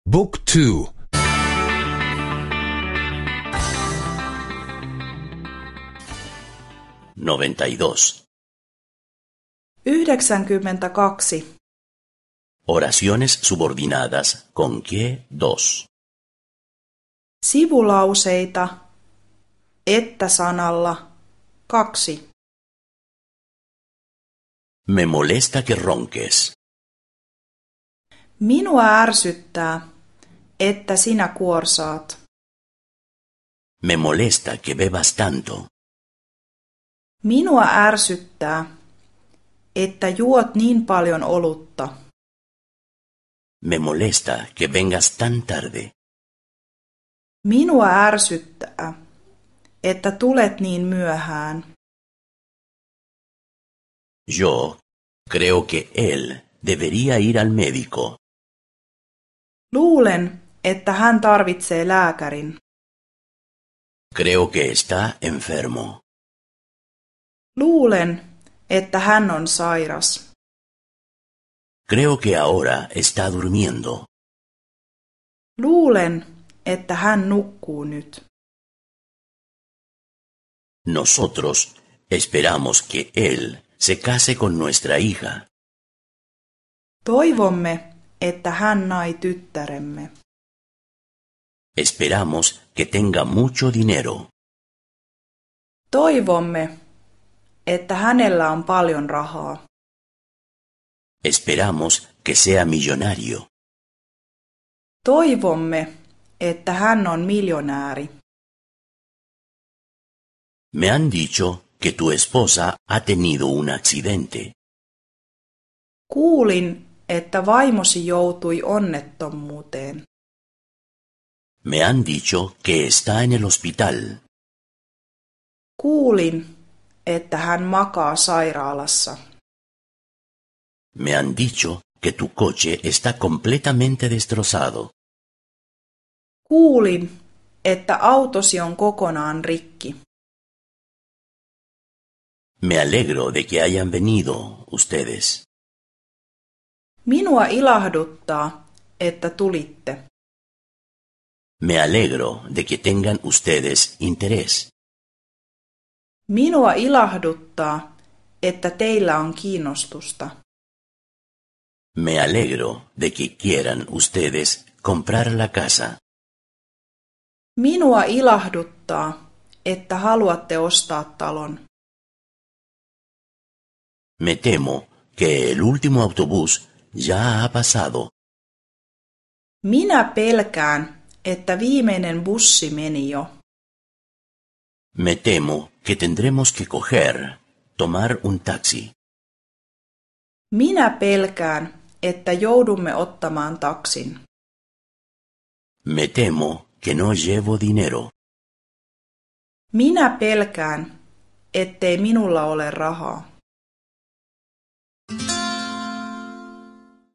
Book 2. 92. 92. Oraciones subordinadas con que dos. Sivulauseita että sanalla 2. Me molesta que ronques. Minua ärsyttää, että sinä kuorsaat. Me molesta que bebas tanto. Minua ärsyttää, että juot niin paljon olutta. Me molesta que vengas tan tarde. Minua ärsyttää, että tulet niin myöhään. Yo creo que él debería ir al médico. Luulen, että hän tarvitsee lääkärin. Creo que está enfermo. Luulen, että hän on sairas. Creo que ahora está durmiendo. Luulen, että hän nukkuu nyt. Nosotros esperamos que él se case con nuestra hija. Toivomme, että hän nai tyttäremme. Esperamos que tenga mucho dinero. Toivomme, että hänellä on paljon rahaa. Esperamos que sea millonario. Toivomme, että hän on miljonääri. Me han dicho que tu esposa ha tenido un accidente. Kuulin, että vaimosi joutui onnettomuuteen. Me han dicho que está en el hospital. Kuulin, että hän makaa sairaalassa. Me han dicho que tu coche está completamente destrozado. Kuulin, että autosi on kokonaan rikki. Me alegro de que hayan venido ustedes. Minua ilahduttaa, että tulitte. Me alegro de que tengan ustedes interés. Minua ilahduttaa, että teillä on kiinnostusta. Me alegro de que quieran ustedes comprar la casa. Minua ilahduttaa, että haluatte ostaa talon. Me temo que el último autobús ya ha pasado. Minä pelkään, että viimeinen bussi meni jo. Me temo que tendremos que tomar un taxi. Minä pelkään, että joudumme ottamaan taksin. Me temo que no llevo dinero. Minä pelkään, ettei minulla ole rahaa.